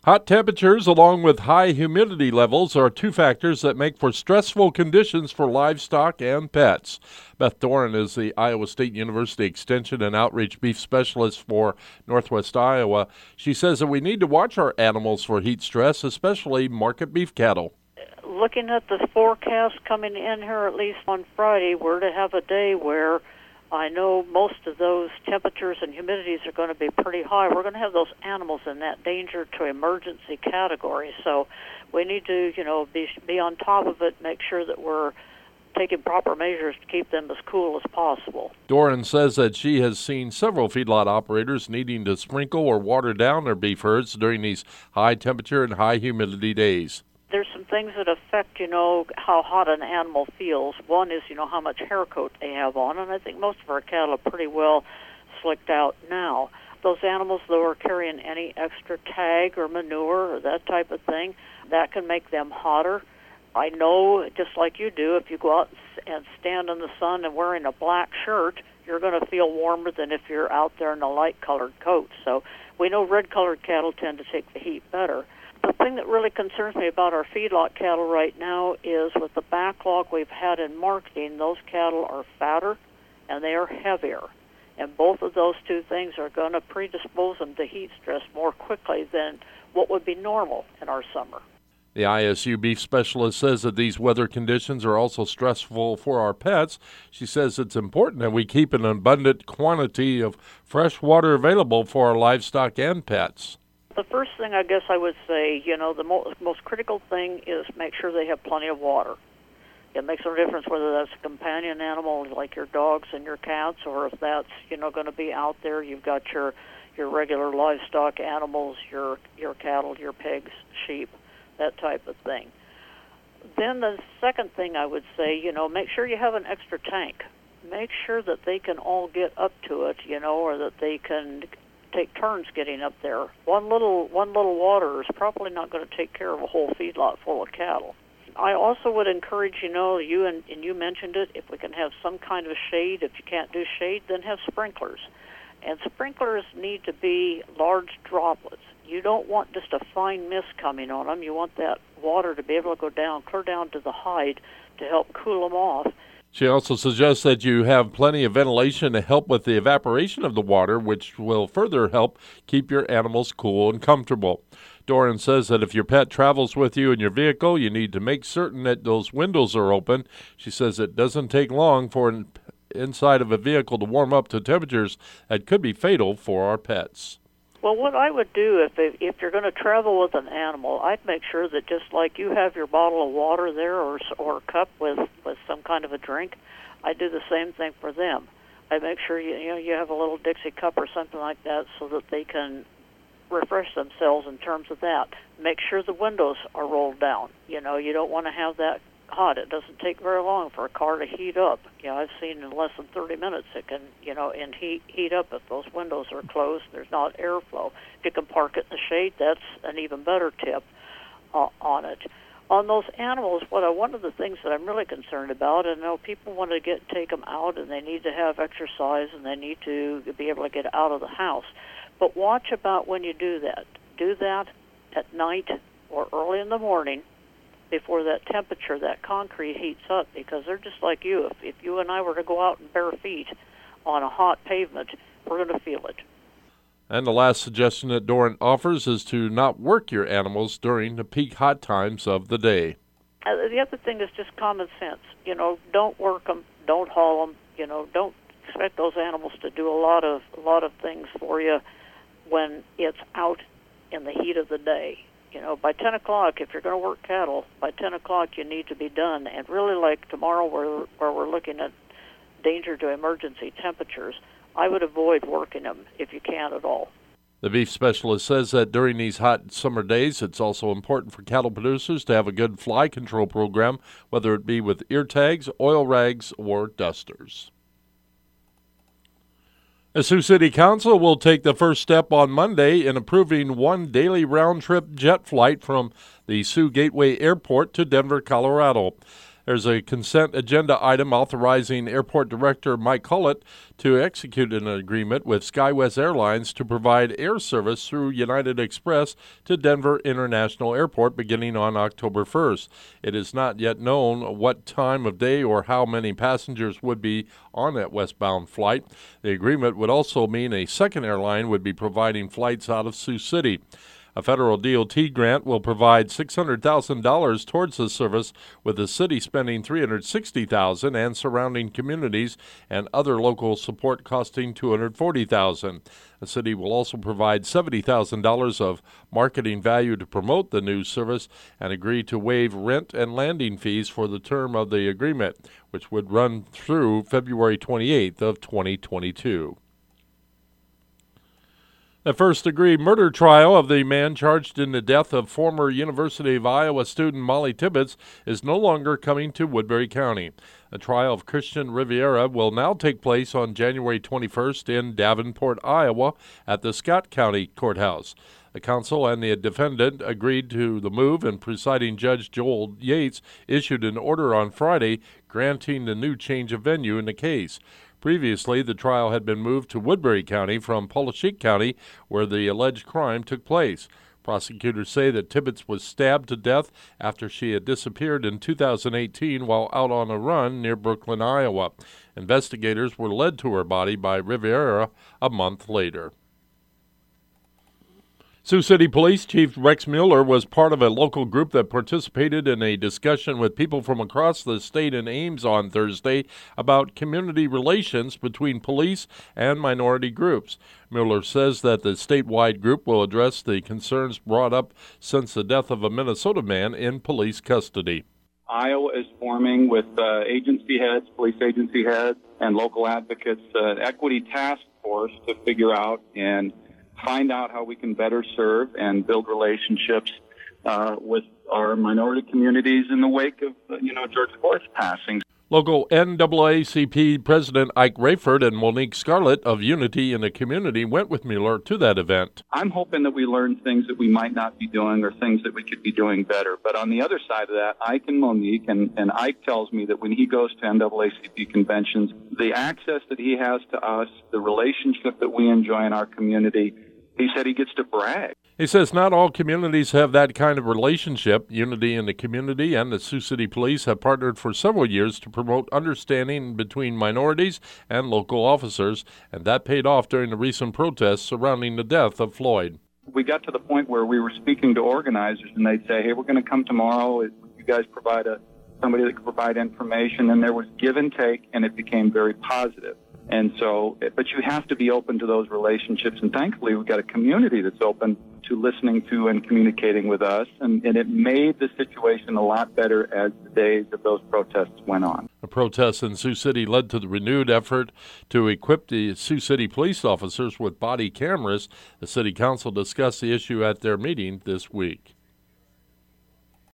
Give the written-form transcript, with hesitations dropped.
Hot temperatures along with high humidity levels are two factors that make for stressful conditions for livestock and pets. Beth Doran is the Iowa State University Extension and Outreach Beef Specialist for Northwest Iowa. She says that we need to watch our animals for heat stress, especially market beef cattle. Looking at the forecast coming in here, at least on Friday, we're to have a day where I know most of those temperatures and humidities are going to be pretty high. We're going to have those animals in that danger to emergency category. So we need to, be on top of it, make sure that we're taking proper measures to keep them as cool as possible. Doran says that she has seen several feedlot operators needing to sprinkle or water down their beef herds during these high temperature and high humidity days. There's some things that affect, how hot an animal feels. One is, how much hair coat they have on, and I think most of our cattle are pretty well slicked out now. Those animals, though, are carrying any extra tag or manure or that type of thing, that can make them hotter. I know, just like you do, if you go out and stand in the sun and wearing a black shirt, you're going to feel warmer than if you're out there in a light-colored coat. So we know red-colored cattle tend to take the heat better. The thing that really concerns me about our feedlot cattle right now is with the backlog we've had in marketing, those cattle are fatter and they are heavier. And both of those two things are going to predispose them to heat stress more quickly than what would be normal in our summer. The ISU beef specialist says that these weather conditions are also stressful for our pets. She says it's important that we keep an abundant quantity of fresh water available for our livestock and pets. The first thing I guess I would say, the most critical thing is make sure they have plenty of water. It makes no difference whether that's a companion animal like your dogs and your cats, or if that's, going to be out there. You've got your regular livestock animals, your cattle, your pigs, sheep, that type of thing. Then the second thing I would say, make sure you have an extra tank. Make sure that they can all get up to it, or that they can take turns getting up there. One little water is probably not going to take care of a whole feedlot full of cattle. I also would encourage, you mentioned it, if we can have some kind of shade. If you can't do shade, then have sprinklers. And sprinklers need to be large droplets. You don't want just a fine mist coming on them. You want that water to be able to go down, clear down to the hide to help cool them off. She also suggests that you have plenty of ventilation to help with the evaporation of the water, which will further help keep your animals cool and comfortable. Doran says that if your pet travels with you in your vehicle, you need to make certain that those windows are open. She says it doesn't take long for inside of a vehicle to warm up to temperatures that could be fatal for our pets. Well, what I would do if you're going to travel with an animal, I'd make sure that just like you have your bottle of water there or cup with some kind of a drink, I do the same thing for them. I make sure you have a little Dixie cup or something like that so that they can refresh themselves in terms of that. Make sure the windows are rolled down. You don't want to have that hot. It doesn't take very long for a car to heat up. I've seen in less than 30 minutes it can, and heat up if those windows are closed. There's not airflow. If you can park it in the shade, that's an even better tip on it. On those animals, one of the things that I'm really concerned about, and people want to take them out, and they need to have exercise, and they need to be able to get out of the house. But watch about when you do that. Do that at night or early in the morning, before that temperature, that concrete heats up, because they're just like you. If you and I were to go out in bare feet on a hot pavement, we're going to feel it. And the last suggestion that Doran offers is to not work your animals during the peak hot times of the day. The other thing is just common sense. Don't work them, don't haul them. Don't expect those animals to do a lot of things for you when it's out in the heat of the day. By 10 o'clock, if you're going to work cattle, by 10 o'clock you need to be done. And really, like tomorrow where we're looking at danger to emergency temperatures, I would avoid working them if you can at all. The beef specialist says that during these hot summer days, it's also important for cattle producers to have a good fly control program, whether it be with ear tags, oil rags, or dusters. The Sioux City Council will take the first step on Monday in approving one daily round-trip jet flight from the Sioux Gateway Airport to Denver, Colorado. There's a consent agenda item authorizing Airport Director Mike Hullett to execute an agreement with SkyWest Airlines to provide air service through United Express to Denver International Airport beginning on October 1st. It is not yet known what time of day or how many passengers would be on that westbound flight. The agreement would also mean a second airline would be providing flights out of Sioux City. A federal DOT grant will provide $600,000 towards the service, with the city spending $360,000 and surrounding communities and other local support costing $240,000. The city will also provide $70,000 of marketing value to promote the new service and agree to waive rent and landing fees for the term of the agreement, which would run through February 28th of 2022. The first-degree murder trial of the man charged in the death of former University of Iowa student Molly Tibbetts is no longer coming to Woodbury County. The trial of Christian Rivera will now take place on January 21st in Davenport, Iowa, at the Scott County Courthouse. The counsel and the defendant agreed to the move, and presiding Judge Joel Yates issued an order on Friday granting the new change of venue in the case. Previously, the trial had been moved to Woodbury County from Pulaski County, where the alleged crime took place. Prosecutors say that Tibbetts was stabbed to death after she had disappeared in 2018 while out on a run near Brooklyn, Iowa. Investigators were led to her body by Rivera a month later. Sioux City Police Chief Rex Mueller was part of a local group that participated in a discussion with people from across the state in Ames on Thursday about community relations between police and minority groups. Mueller says that the statewide group will address the concerns brought up since the death of a Minnesota man in police custody. Iowa is forming with agency heads, police agency heads, and local advocates, an equity task force to figure out and find out how we can better serve and build relationships with our minority communities in the wake of, George Floyd's passing. Local NAACP President Ike Rayford and Monique Scarlett of Unity in the Community went with Mueller to that event. I'm hoping that we learn things that we might not be doing or things that we could be doing better. But on the other side of that, Ike and Monique, and Ike tells me that when he goes to NAACP conventions, the access that he has to us, the relationship that we enjoy in our community, he said he gets to brag. He says not all communities have that kind of relationship. Unity in the Community and the Sioux City Police have partnered for several years to promote understanding between minorities and local officers, and that paid off during the recent protests surrounding the death of Floyd. We got to the point where we were speaking to organizers, and they'd say, hey, we're going to come tomorrow. You guys provide somebody that can provide information, and there was give and take, and it became very positive. And so, but you have to be open to those relationships, and thankfully we've got a community that's open to listening to and communicating with us, and it made the situation a lot better as the days of those protests went on. The protests in Sioux City led to the renewed effort to equip the Sioux City police officers with body cameras. The city council discussed the issue at their meeting this week.